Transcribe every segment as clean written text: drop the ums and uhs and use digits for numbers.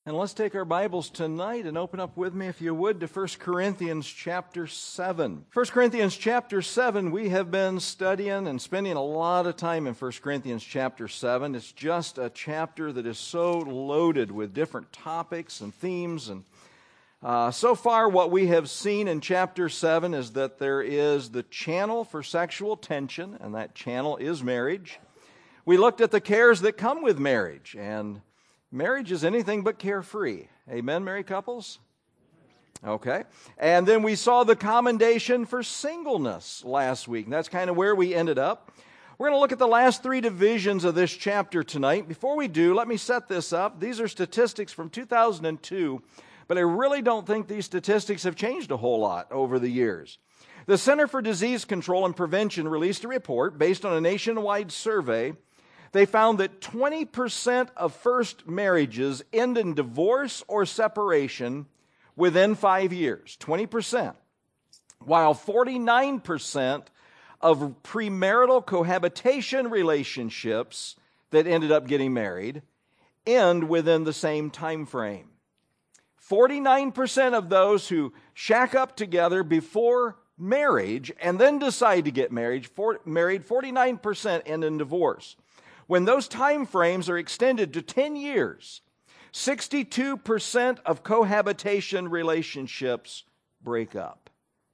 And let's take our Bibles tonight and open up with me, if you would, to 1 Corinthians chapter 7. 1 Corinthians chapter 7, we have been studying and spending a lot of time in 1 Corinthians chapter 7. It's just a chapter that is so loaded with different topics and themes. And so far what we have seen in chapter 7 is that there is the channel for sexual tension, and that channel is marriage. We looked at the cares that come with marriage, and marriage is anything but carefree. Amen, married couples? Okay. And then we saw the commendation for singleness last week. And that's kind of where we ended up. We're going to look at the last three divisions of this chapter tonight. Before we do, let me set this up. These are statistics from 2002, but I really don't think these statistics have changed a whole lot over the years. The Center for Disease Control and Prevention released a report based on a nationwide survey. They found that 20% of first marriages end in divorce or separation within 5 years. 20%. While 49% of premarital cohabitation relationships that ended up getting married end within the same time frame. 49% of those who shack up together before marriage and then decide to get married, 49% end in divorce. When those time frames are extended to 10 years, 62% of cohabitation relationships break up.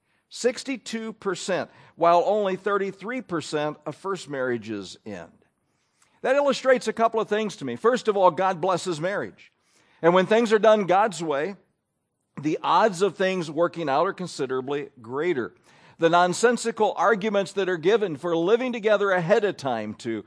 62%, while only 33% of first marriages end. That illustrates a couple of things to me. First of all, God blesses marriage. And when things are done God's way, the odds of things working out are considerably greater. The nonsensical arguments that are given for living together ahead of time to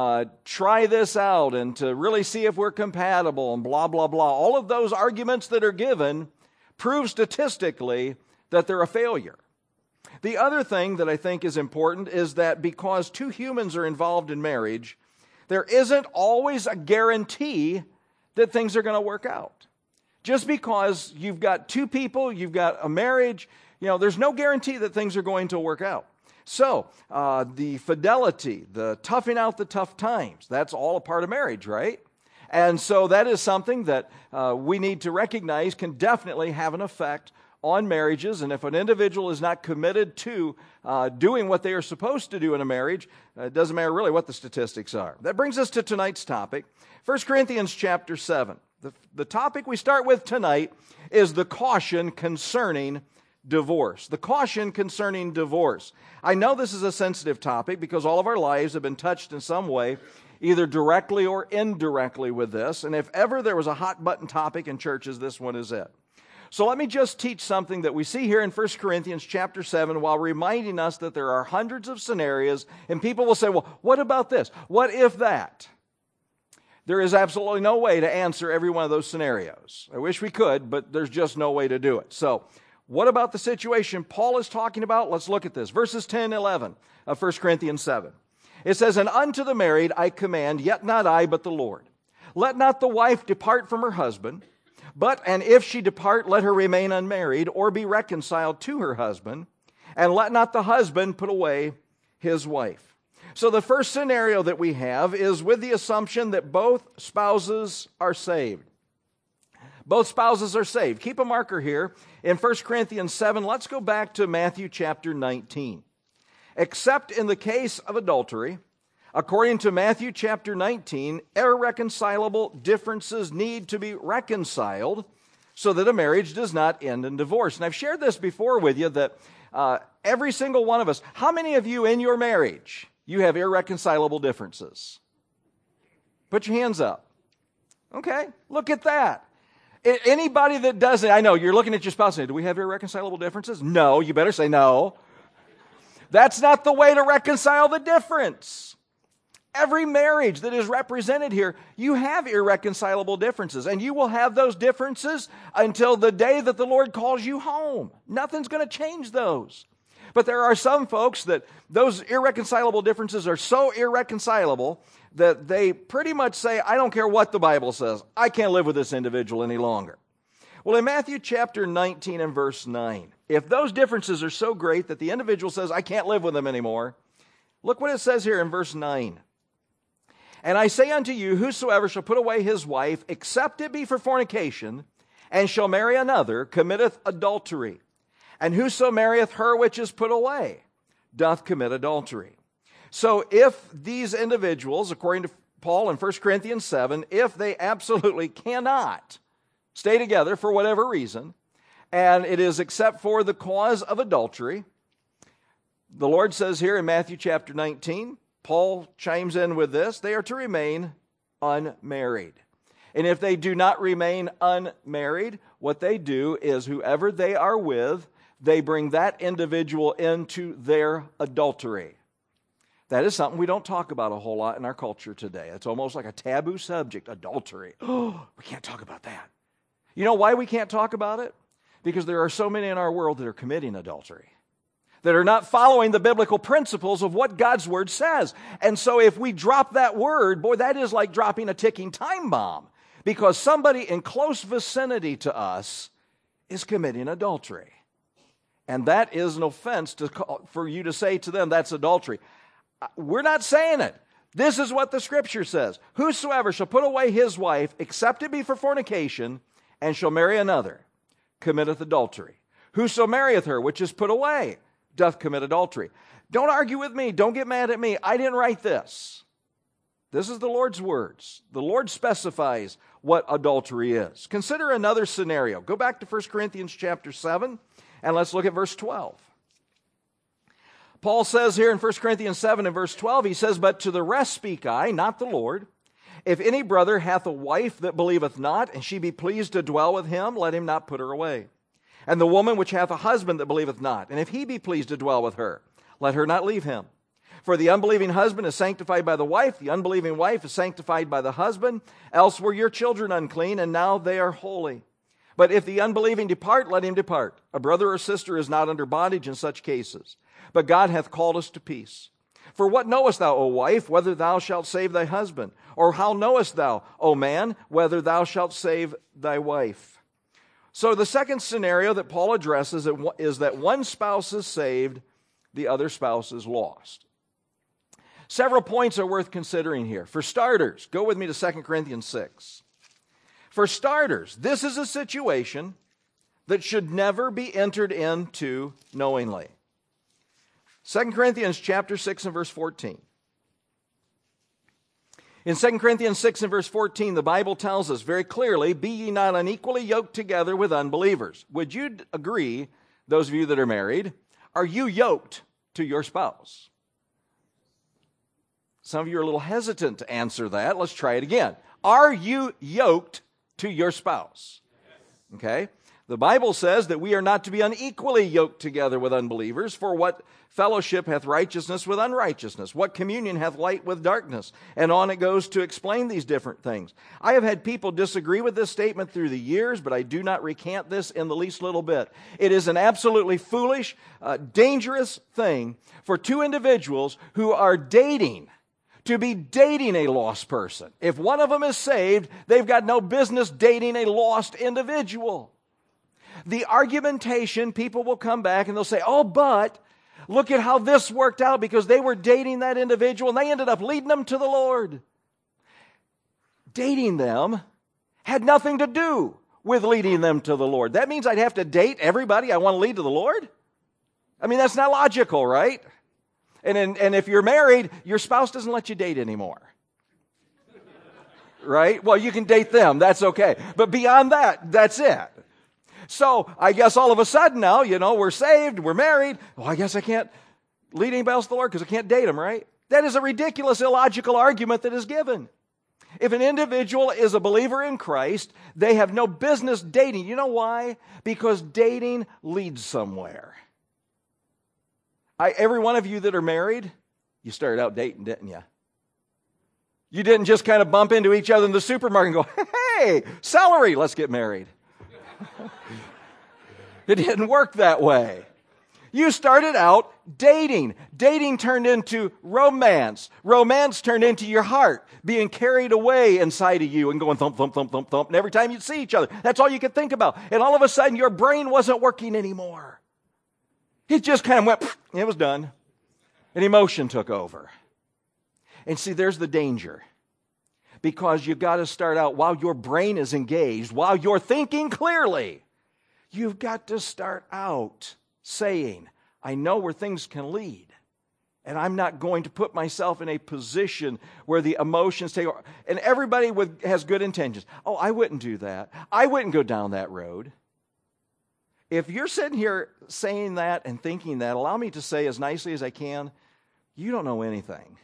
try this out and to really see if we're compatible and blah, blah, blah. All of those arguments that are given prove statistically that they're a failure. The other thing that I think is important is that because two humans are involved in marriage, there isn't always a guarantee that things are going to work out. Just because you've got two people, you've got a marriage, there's no guarantee that things are going to work out. So, the fidelity, the toughing out the tough times, that's all a part of marriage, right? And so that is something that we need to recognize can definitely have an effect on marriages. And if an individual is not committed to doing what they are supposed to do in a marriage, it doesn't matter really what the statistics are. That brings us to tonight's topic, 1 Corinthians chapter 7. The topic we start with tonight is the caution concerning divorce. The caution concerning divorce. I know this is a sensitive topic because all of our lives have been touched in some way, either directly or indirectly with this. And if ever there was a hot button topic in churches, this one is it. So let me just teach something that we see here in 1 Corinthians chapter 7 while reminding us that there are hundreds of scenarios, and people will say, well, what about this? What if that? There is absolutely no way to answer every one of those scenarios. I wish we could, but there's just no way to do it. So, what about the situation Paul is talking about? Let's look at this. Verses 10 and 11 of 1 Corinthians 7. It says, "And unto the married I command, yet not I, but the Lord. Let not the wife depart from her husband, and if she depart, let her remain unmarried, or be reconciled to her husband, and let not the husband put away his wife." So the first scenario that we have is with the assumption that both spouses are saved. Both spouses are saved. Keep a marker here. In 1 Corinthians 7, let's go back to Matthew chapter 19. Except in the case of adultery, according to Matthew chapter 19, irreconcilable differences need to be reconciled so that a marriage does not end in divorce. And I've shared this before with you that every single one of us, how many of you in your marriage, you have irreconcilable differences? Put your hands up. Okay, look at that. Anybody that doesn't, I know, you're looking at your spouse and saying, do we have irreconcilable differences? No, you better say no. That's not the way to reconcile the difference. Every marriage that is represented here, you have irreconcilable differences, and you will have those differences until the day that the Lord calls you home. Nothing's going to change those. But there are some folks that those irreconcilable differences are so irreconcilable that they pretty much say, I don't care what the Bible says. I can't live with this individual any longer. Well, in Matthew chapter 19 and verse 9, if those differences are so great that the individual says, I can't live with them anymore, look what it says here in verse 9. And I say unto you, whosoever shall put away his wife, except it be for fornication, and shall marry another, committeth adultery. And whoso marrieth her which is put away, doth commit adultery. So if these individuals, according to Paul in 1 Corinthians 7, if they absolutely cannot stay together for whatever reason, and it is except for the cause of adultery, the Lord says here in Matthew chapter 19, Paul chimes in with this, they are to remain unmarried. And if they do not remain unmarried, what they do is whoever they are with, they bring that individual into their adultery. That is something we don't talk about a whole lot in our culture today. It's almost like a taboo subject, adultery. Oh, we can't talk about that. You know why we can't talk about it? Because there are so many in our world that are committing adultery, that are not following the biblical principles of what God's Word says. And so if we drop that word, boy, that is like dropping a ticking time bomb, because somebody in close vicinity to us is committing adultery. And that is an offense for you to say to them, that's adultery. We're not saying it. This is what the Scripture says. Whosoever shall put away his wife, except it be for fornication, and shall marry another, committeth adultery. Whoso marrieth her, which is put away, doth commit adultery. Don't argue with me. Don't get mad at me. I didn't write this. This is the Lord's words. The Lord specifies what adultery is. Consider another scenario. Go back to 1 Corinthians chapter 7, and let's look at verse 12. Paul says here in 1 Corinthians 7 and verse 12, he says, But to the rest speak I, not the Lord. If any brother hath a wife that believeth not, and she be pleased to dwell with him, let him not put her away. And the woman which hath a husband that believeth not, and if he be pleased to dwell with her, let her not leave him. For the unbelieving husband is sanctified by the wife, the unbelieving wife is sanctified by the husband. Else were your children unclean, and now they are holy. But if the unbelieving depart, let him depart. A brother or sister is not under bondage in such cases. But God hath called us to peace. For what knowest thou, O wife, whether thou shalt save thy husband? Or how knowest thou, O man, whether thou shalt save thy wife? So the second scenario that Paul addresses is that one spouse is saved, the other spouse is lost. Several points are worth considering here. For starters, go with me to 2 Corinthians 6. For starters, this is a situation that should never be entered into knowingly. 2 Corinthians chapter 6 and verse 14. In 2 Corinthians 6 and verse 14, the Bible tells us very clearly, Be ye not unequally yoked together with unbelievers. Would you agree, those of you that are married, are you yoked to your spouse? Some of you are a little hesitant to answer that. Let's try it again. Are you yoked to your spouse? Okay? The Bible says that we are not to be unequally yoked together with unbelievers, for what fellowship hath righteousness with unrighteousness? What communion hath light with darkness? And on it goes to explain these different things. I have had people disagree with this statement through the years, but I do not recant this in the least little bit. It is an absolutely foolish, dangerous thing for two individuals who are dating to be dating a lost person. If one of them is saved, they've got no business dating a lost individual. The argumentation, people will come back and they'll say, oh, but look at how this worked out because they were dating that individual and they ended up leading them to the Lord. Dating them had nothing to do with leading them to the Lord. That means I'd have to date everybody I want to lead to the Lord? I mean, that's not logical, right? And if you're married, your spouse doesn't let you date anymore. Right? Well, you can date them. That's okay. But beyond that, that's it. So I guess all of a sudden now, we're saved, we're married. Well, I guess I can't lead anybody else to the Lord because I can't date them, right? That is a ridiculous, illogical argument that is given. If an individual is a believer in Christ, they have no business dating. You know why? Because dating leads somewhere. Every one of you that are married, you started out dating, didn't you? You didn't just kind of bump into each other in the supermarket and go, hey, celery, let's get married. It didn't work that way. You started out dating. Dating turned into romance. Romance turned into your heart being carried away inside of you and going thump, thump, thump, thump, thump. And every time you'd see each other, that's all you could think about. And all of a sudden, your brain wasn't working anymore. It just kind of went, it was done. And emotion took over. And see, there's the danger. because you've got to start out while your brain is engaged, while you're thinking clearly. You've got to start out saying, I know where things can lead. And I'm not going to put myself in a position where the emotions take over. And everybody has good intentions. Oh, I wouldn't do that. I wouldn't go down that road. If you're sitting here saying that and thinking that, allow me to say as nicely as I can, you don't know anything.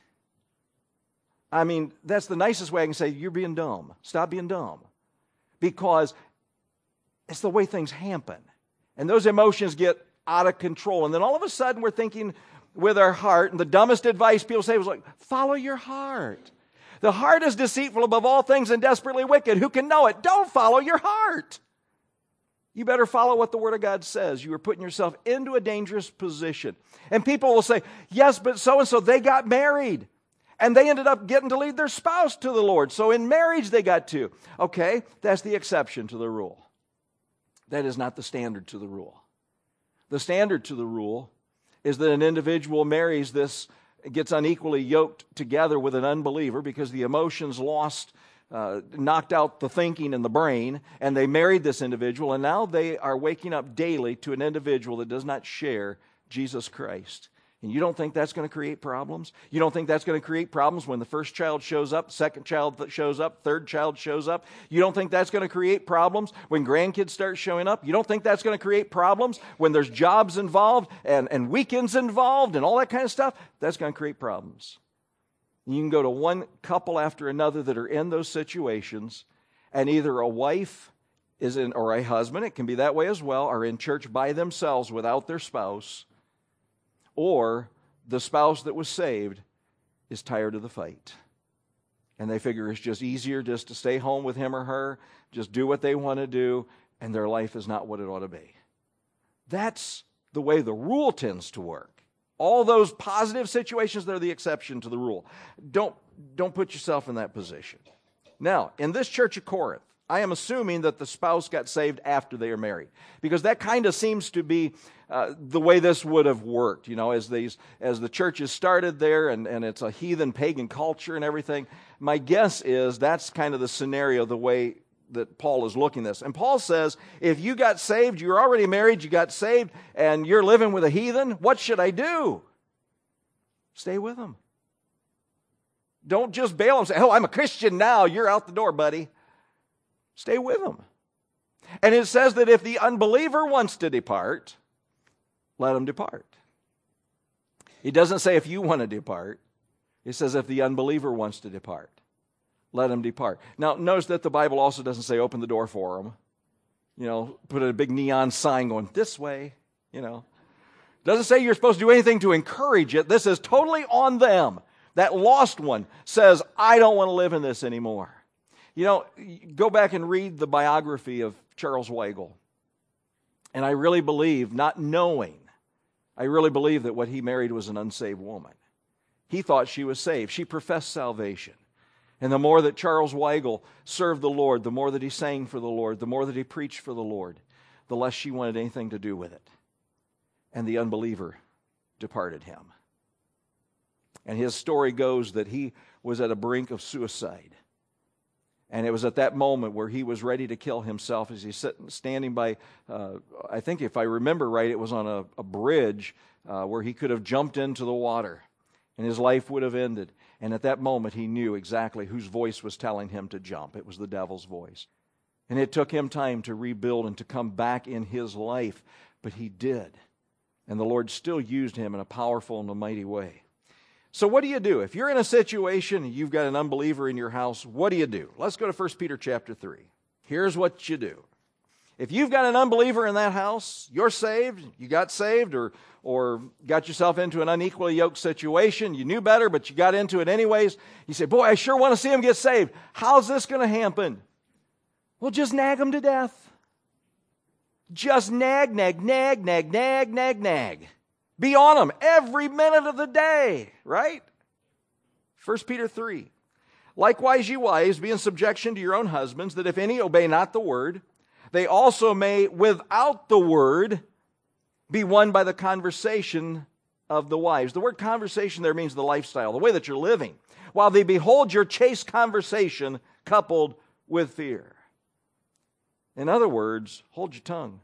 I mean, that's the nicest way I can say, you're being dumb. Stop being dumb. Because it's the way things happen. And those emotions get out of control. And then all of a sudden we're thinking with our heart, and the dumbest advice people say was like, follow your heart. The heart is deceitful above all things and desperately wicked. Who can know it? Don't follow your heart. You better follow what the Word of God says. You are putting yourself into a dangerous position. And people will say, yes, but so-and-so, they got married. And they ended up getting to lead their spouse to the Lord. So in marriage they got to. Okay, that's the exception to the rule. That is not the standard to the rule. The standard to the rule is that an individual marries this, gets unequally yoked together with an unbeliever because the emotions knocked out the thinking in the brain, and they married this individual, and now they are waking up daily to an individual that does not share Jesus Christ. And you don't think that's going to create problems? You don't think that's going to create problems when the first child shows up, second child shows up, third child shows up? You don't think that's going to create problems when grandkids start showing up? You don't think that's going to create problems when there's jobs involved and weekends involved and all that kind of stuff? That's going to create problems. You can go to one couple after another that are in those situations, and either a wife is in, or a husband, it can be that way as well, are in church by themselves without their spouse, or the spouse that was saved is tired of the fight. And they figure it's just easier just to stay home with him or her, just do what they want to do, and their life is not what it ought to be. That's the way the rule tends to work. All those positive situations, they're the exception to the rule. Don't put yourself in that position. Now, in this church of Corinth, I am assuming that the spouse got saved after they are married, because that kind of seems to be the way this would have worked. You know, as the churches started there, and it's a heathen pagan culture and everything. My guess is that's kind of the scenario, the way that Paul is looking at this. And Paul says, if you got saved, you're already married, you got saved, and you're living with a heathen, what should I do? Stay with them. Don't just bail and say, oh, I'm a Christian now, you're out the door, buddy. Stay with them. And it says that if the unbeliever wants to depart, let him depart. It doesn't say if you want to depart. It says if the unbeliever wants to depart, let him depart. Now, notice that the Bible also doesn't say open the door for them. You know, put a big neon sign going this way, you know. It doesn't say you're supposed to do anything to encourage it. This is totally on them. That lost one says, I don't want to live in this anymore. You know, go back and read the biography of Charles Weigel. And I really believe, not knowing, I really believe that what he married was an unsaved woman. He thought she was saved. She professed salvation. And the more that Charles Weigel served the Lord, the more that he sang for the Lord, the more that he preached for the Lord, the less she wanted anything to do with it. And the unbeliever departed him. And his story goes that he was at a brink of suicide. And it was at that moment where he was ready to kill himself as he's standing by, I think if I remember right, it was on a bridge where he could have jumped into the water and his life would have ended. And at that moment, he knew exactly whose voice was telling him to jump. It was the devil's voice. And it took him time to rebuild and to come back in his life, but he did. And the Lord still used him in a powerful and a mighty way. So what do you do? If you're in a situation and you've got an unbeliever in your house, what do you do? Let's go to 1 Peter chapter 3. Here's what you do. If you've got an unbeliever in that house, you're saved, you got saved, or got yourself into an unequally yoked situation, you knew better, but you got into it anyways, you say, boy, I sure want to see him get saved. How's this going to happen? Well, just nag him to death. Just nag, nag, nag, nag, nag, nag, nag. Be on them every minute of the day, right? 1 Peter 3. Likewise, ye wives, be in subjection to your own husbands, that if any obey not the word, they also may, without the word, be won by the conversation of the wives. The word conversation there means the lifestyle, the way that you're living, while they behold your chaste conversation coupled with fear. In other words, hold your tongue.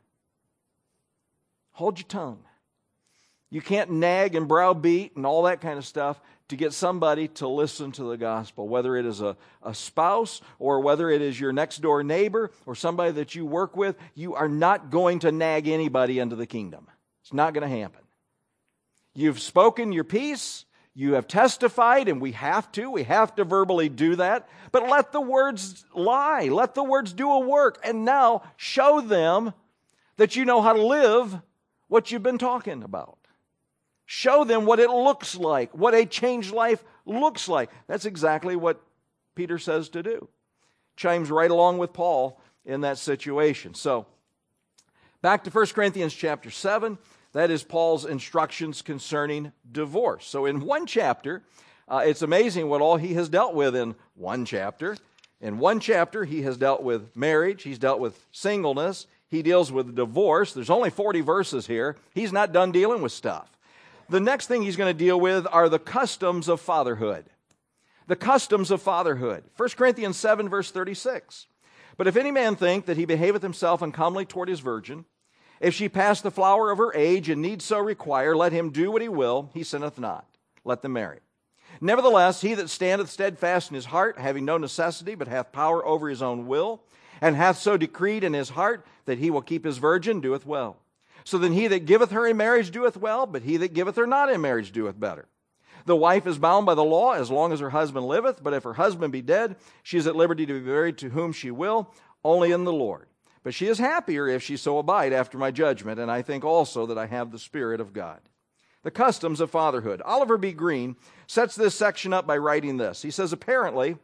Hold your tongue. You can't nag and browbeat and all that kind of stuff to get somebody to listen to the gospel, whether it is a spouse or whether it is your next door neighbor or somebody that you work with. You are not going to nag anybody into the kingdom. It's not going to happen. You've spoken your piece. You have testified, and we have to verbally do that. But let the words lie. Let the words do a work. And now show them that you know how to live what you've been talking about. Show them what it looks like, what a changed life looks like. That's exactly what Peter says to do. Chimes right along with Paul in that situation. So, back to 1 Corinthians chapter 7. That is Paul's instructions concerning divorce. So in one chapter, it's amazing what all he has dealt with in one chapter. In one chapter, he has dealt with marriage. He's dealt with singleness. He deals with divorce. There's only 40 verses here. He's not done dealing with stuff. The next thing he's going to deal with are the customs of fatherhood. The customs of fatherhood. 1 Corinthians 7, verse 36. But if any man think that he behaveth himself uncomely toward his virgin, if she pass the flower of her age and need so require, let him do what he will, he sinneth not. Let them marry. Nevertheless, he that standeth steadfast in his heart, having no necessity, but hath power over his own will, and hath so decreed in his heart that he will keep his virgin, doeth well. So then he that giveth her in marriage doeth well, but he that giveth her not in marriage doeth better. The wife is bound by the law as long as her husband liveth, but if her husband be dead, she is at liberty to be married to whom she will, only in the Lord. But she is happier if she so abide after my judgment, and I think also that I have the Spirit of God. The customs of fatherhood. Oliver B. Green sets this section up by writing this. He says, apparently,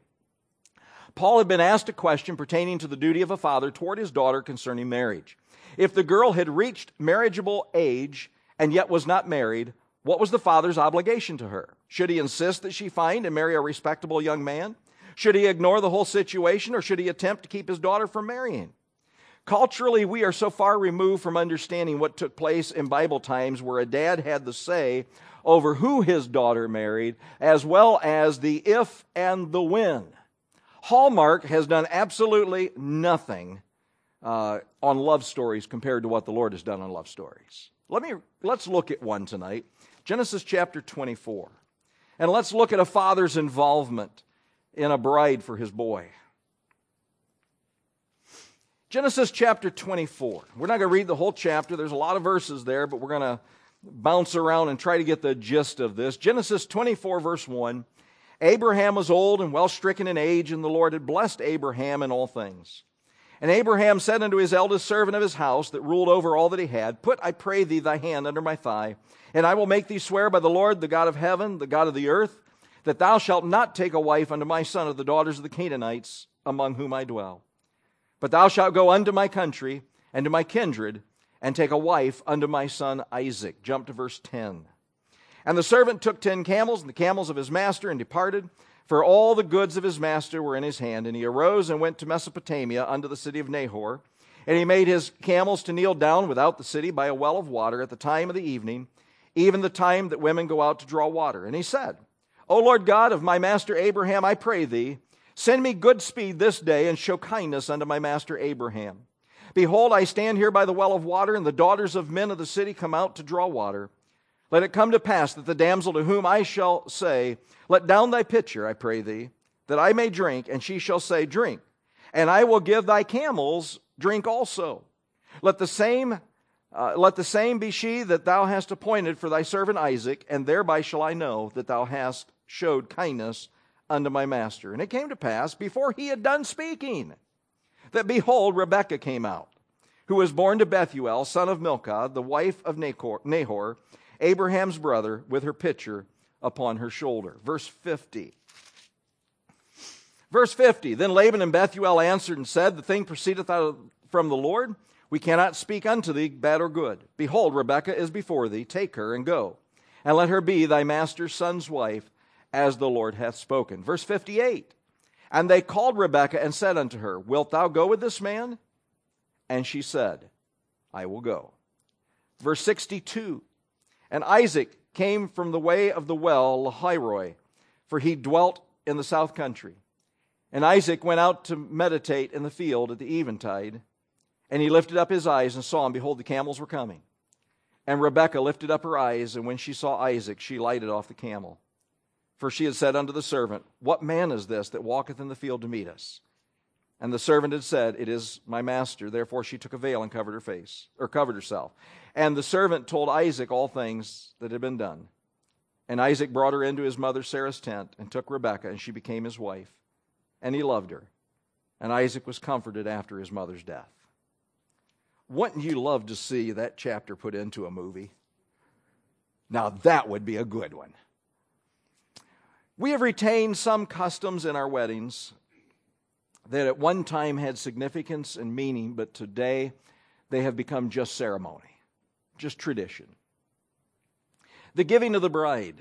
Paul had been asked a question pertaining to the duty of a father toward his daughter concerning marriage. If the girl had reached marriageable age and yet was not married, what was the father's obligation to her? Should he insist that she find and marry a respectable young man? Should he ignore the whole situation, or should he attempt to keep his daughter from marrying? Culturally, we are so far removed from understanding what took place in Bible times where a dad had the say over who his daughter married, as well as the if and the when. Hallmark has done absolutely nothing on love stories compared to what the Lord has done on love stories. Let's look at one tonight, Genesis chapter 24. And let's look at a father's involvement in a bride for his boy. Genesis chapter 24. We're not going to read the whole chapter. There's a lot of verses there, but we're going to bounce around and try to get the gist of this. Genesis 24, verse 1. Abraham was old and well stricken in age, and the Lord had blessed Abraham in all things. And Abraham said unto his eldest servant of his house that ruled over all that he had, Put, I pray thee, thy hand under my thigh, and I will make thee swear by the Lord, the God of heaven, the God of the earth, that thou shalt not take a wife unto my son of the daughters of the Canaanites, among whom I dwell. But thou shalt go unto my country and to my kindred, and take a wife unto my son Isaac. Jump to verse 10. And the servant took 10 camels, and the camels of his master, and departed, for all the goods of his master were in his hand. And he arose and went to Mesopotamia unto the city of Nahor. And he made his camels to kneel down without the city by a well of water at the time of the evening, even the time that women go out to draw water. And he said, O Lord God of my master Abraham, I pray thee, send me good speed this day, and show kindness unto my master Abraham. Behold, I stand here by the well of water, and the daughters of men of the city come out to draw water. Let it come to pass that the damsel to whom I shall say, Let down thy pitcher, I pray thee, that I may drink, and she shall say, Drink, and I will give thy camels drink also. Let the same be she that thou hast appointed for thy servant Isaac, and thereby shall I know that thou hast showed kindness unto my master. And it came to pass, before he had done speaking, that behold, Rebekah came out, who was born to Bethuel, son of Milcah, the wife of Nahor, Abraham's brother, with her pitcher upon her shoulder. Verse 50. Verse 50, Then Laban and Bethuel answered and said, The thing proceedeth out from the Lord. We cannot speak unto thee bad or good. Behold, Rebekah is before thee. Take her and go, and let her be thy master's son's wife, as the Lord hath spoken. Verse 58, And they called Rebekah and said unto her, Wilt thou go with this man? And she said, I will go. Verse 62, And Isaac came from the way of the well, Lahairoi, for he dwelt in the south country. And Isaac went out to meditate in the field at the eventide, and he lifted up his eyes and saw, and behold, the camels were coming. And Rebekah lifted up her eyes, and when she saw Isaac, she lighted off the camel. For she had said unto the servant, What man is this that walketh in the field to meet us? And the servant had said, It is my master. Therefore she took a veil and covered herself. And the servant told Isaac all things that had been done. And Isaac brought her into his mother Sarah's tent, and took Rebekah, and she became his wife. And he loved her. And Isaac was comforted after his mother's death. Wouldn't you love to see that chapter put into a movie? Now that would be a good one. We have retained some customs in our weddings that at one time had significance and meaning, but today they have become just ceremony, just tradition. The giving of the bride.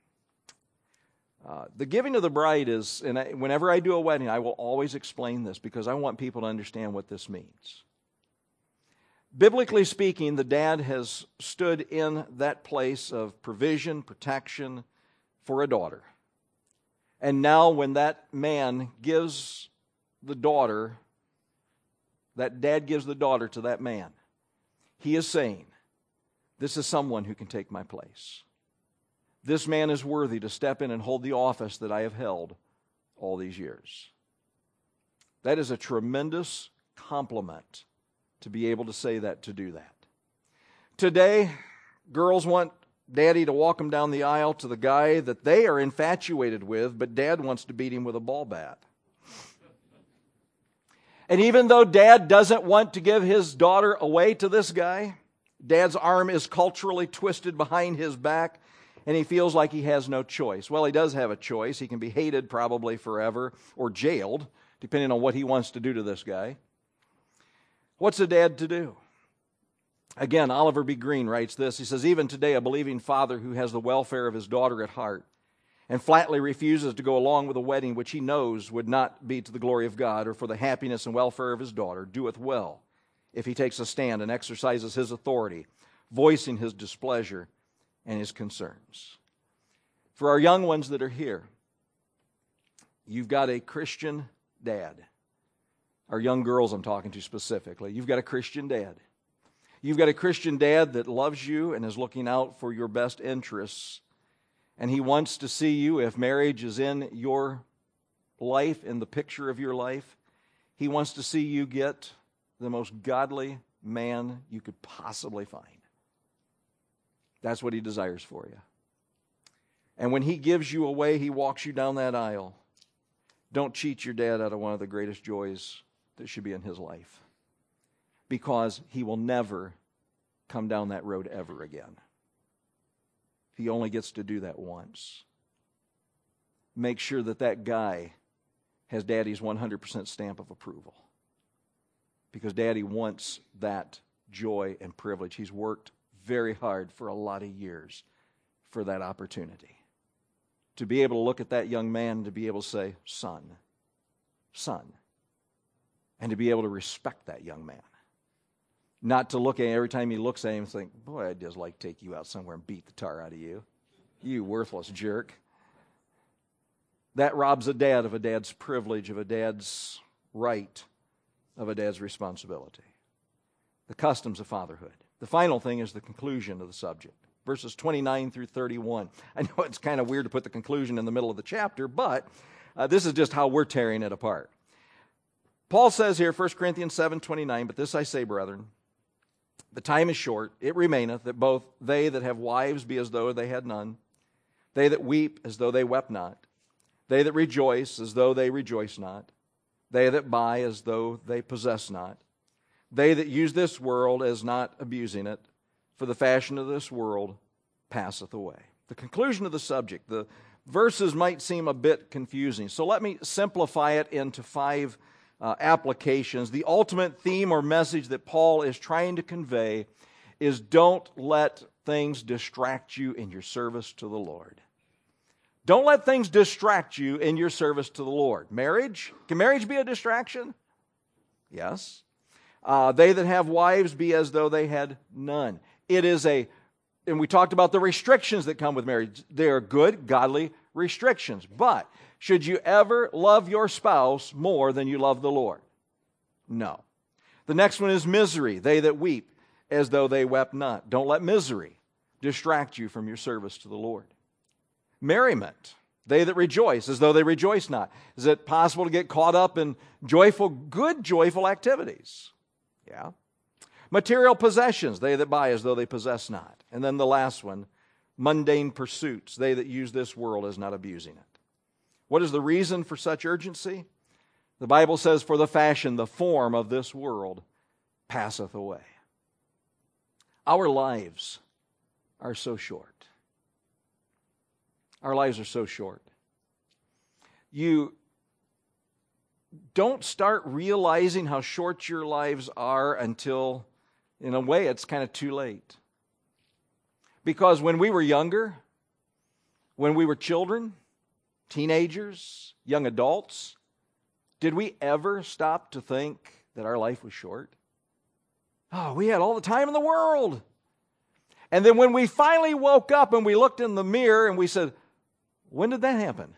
The giving of the bride is, and whenever I do a wedding, I will always explain this because I want people to understand what this means. Biblically speaking, the dad has stood in that place of provision, protection for a daughter. And now when that man gives the daughter, that dad gives the daughter to that man, he is saying, this is someone who can take my place. This man is worthy to step in and hold the office that I have held all these years. That is a tremendous compliment to be able to say that, to do that. Today, girls want daddy to walk them down the aisle to the guy that they are infatuated with, but dad wants to beat him with a ball bat. And even though dad doesn't want to give his daughter away to this guy, dad's arm is culturally twisted behind his back, and he feels like he has no choice. Well, he does have a choice. He can be hated probably forever or jailed, depending on what he wants to do to this guy. What's a dad to do? Again, Oliver B. Green writes this. He says, Even today, a believing father who has the welfare of his daughter at heart and flatly refuses to go along with a wedding which he knows would not be to the glory of God or for the happiness and welfare of his daughter, doeth well if he takes a stand and exercises his authority, voicing his displeasure and his concerns. For our young ones that are here, you've got a Christian dad. Our young girls I'm talking to specifically. You've got a Christian dad. You've got a Christian dad that loves you and is looking out for your best interests. And he wants to see you, if marriage is in your life, in the picture of your life, he wants to see you get the most godly man you could possibly find. That's what he desires for you. And when he gives you away, he walks you down that aisle. Don't cheat your dad out of one of the greatest joys that should be in his life, because he will never come down that road ever again. He only gets to do that once. Make sure that that guy has daddy's 100% stamp of approval, because daddy wants that joy and privilege. He's worked very hard for a lot of years for that opportunity. To be able to look at that young man, to be able to say, son, and to be able to respect that young man. Not to look at him every time he looks at him and think, boy, I'd just like to take you out somewhere and beat the tar out of you. You worthless jerk. That robs a dad of a dad's privilege, of a dad's right, of a dad's responsibility. The customs of fatherhood. The final thing is the conclusion of the subject. Verses 29 through 31. I know it's kind of weird to put the conclusion in the middle of the chapter, but this is just how we're tearing it apart. Paul says here, 1 Corinthians 7:29, But this I say, brethren, the time is short, it remaineth, that both they that have wives be as though they had none, they that weep as though they wept not, they that rejoice as though they rejoice not, they that buy as though they possess not, they that use this world as not abusing it, for the fashion of this world passeth away. The conclusion of the subject. The verses might seem a bit confusing, so let me simplify it into 5 applications. The ultimate theme or message that Paul is trying to convey is, don't let things distract you in your service to the Lord. Don't let things distract you in your service to the Lord. Marriage? Can marriage be a distraction? Yes. They that have wives be as though they had none. It is a And we talked about the restrictions that come with marriage. They are good, godly restrictions. But should you ever love your spouse more than you love the Lord? No. The next one is misery. They that weep as though they wept not. Don't let misery distract you from your service to the Lord. Merriment. They that rejoice as though they rejoice not. Is it possible to get caught up in good joyful activities? Yeah. Material possessions. They that buy as though they possess not. And then the last one, mundane pursuits. They that use this world as not abusing it. What is the reason for such urgency? The Bible says, for the fashion, the form of this world passeth away. Our lives are so short. Our lives are so short. You don't start realizing how short your lives are until, in a way, it's kind of too late. Because when we were younger, when we were children, teenagers, young adults, did we ever stop to think that our life was short? Oh, we had all the time in the world. And then when we finally woke up and we looked in the mirror and we said, when did that happen?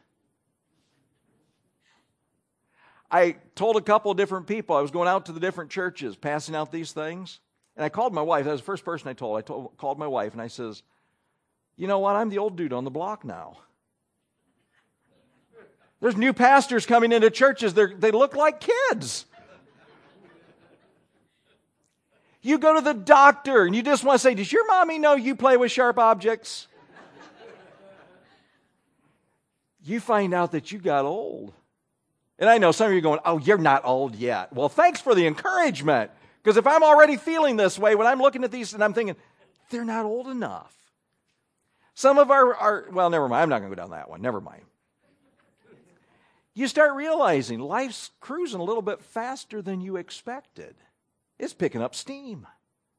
I told a couple of different people, I was going out to the different churches, passing out these things. And I called my wife. That was the first person I told. Called my wife and I says, you know what? I'm the old dude on the block now. There's new pastors coming into churches. They look like kids. You go to the doctor and you just want to say, does your mommy know you play with sharp objects? You find out that you got old. And I know some of you are going, oh, you're not old yet. Well, thanks for the encouragement. Because if I'm already feeling this way, when I'm looking at these and I'm thinking, they're not old enough. Some of well, never mind. I'm not going to go down that one. Never mind. You start realizing life's cruising a little bit faster than you expected. It's picking up steam.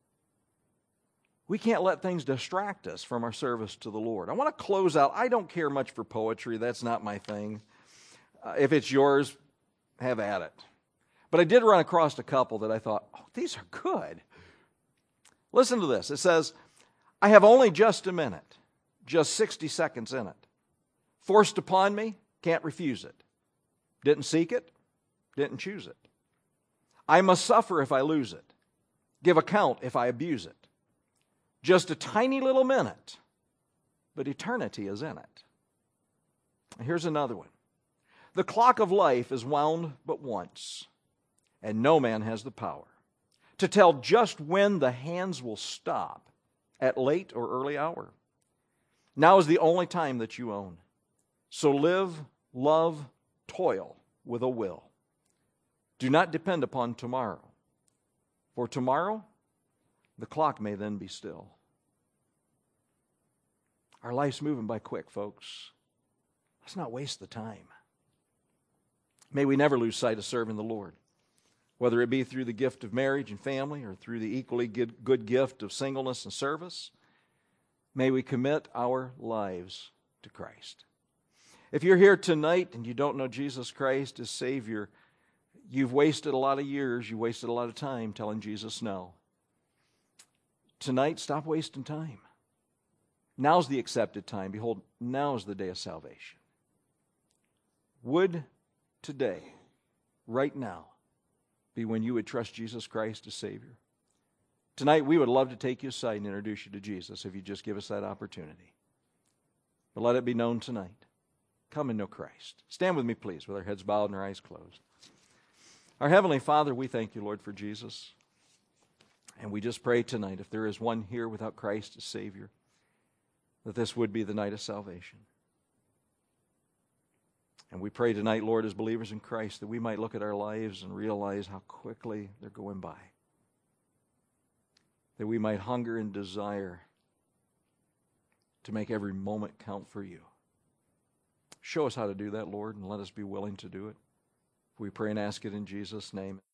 We can't let things distract us from our service to the Lord. I want to close out. I don't care much for poetry. That's not my thing. If it's yours, have at it. But I did run across a couple that I thought, oh, these are good. Listen to this. It says, I have only just a minute, just 60 seconds in it. Forced upon me, can't refuse it. Didn't seek it, didn't choose it. I must suffer if I lose it. Give account if I abuse it. Just a tiny little minute, but eternity is in it. Here's another one. The clock of life is wound but once, and no man has the power to tell just when the hands will stop at late or early hour. Now is the only time that you own. So live, love, toil with a will. Do not depend upon tomorrow. For tomorrow, the clock may then be still. Our life's moving by quick, folks. Let's not waste the time. May we never lose sight of serving the Lord, whether it be through the gift of marriage and family or through the equally good gift of singleness and service. May we commit our lives to Christ. If you're here tonight and you don't know Jesus Christ as Savior, you've wasted a lot of years, you wasted a lot of time telling Jesus no. Tonight, stop wasting time. Now's the accepted time. Behold, now is the day of salvation. Would today, right now, be when you would trust Jesus Christ as Savior? Tonight, we would love to take you aside and introduce you to Jesus if you just give us that opportunity. But let it be known tonight. Come and know Christ. Stand with me, please, with our heads bowed and our eyes closed. Our Heavenly Father, we thank you, Lord, for Jesus. And we just pray tonight, if there is one here without Christ as Savior, that this would be the night of salvation. And we pray tonight, Lord, as believers in Christ, that we might look at our lives and realize how quickly they're going by. That we might hunger and desire to make every moment count for you. Show us how to do that, Lord, and let us be willing to do it. We pray and ask it in Jesus' name.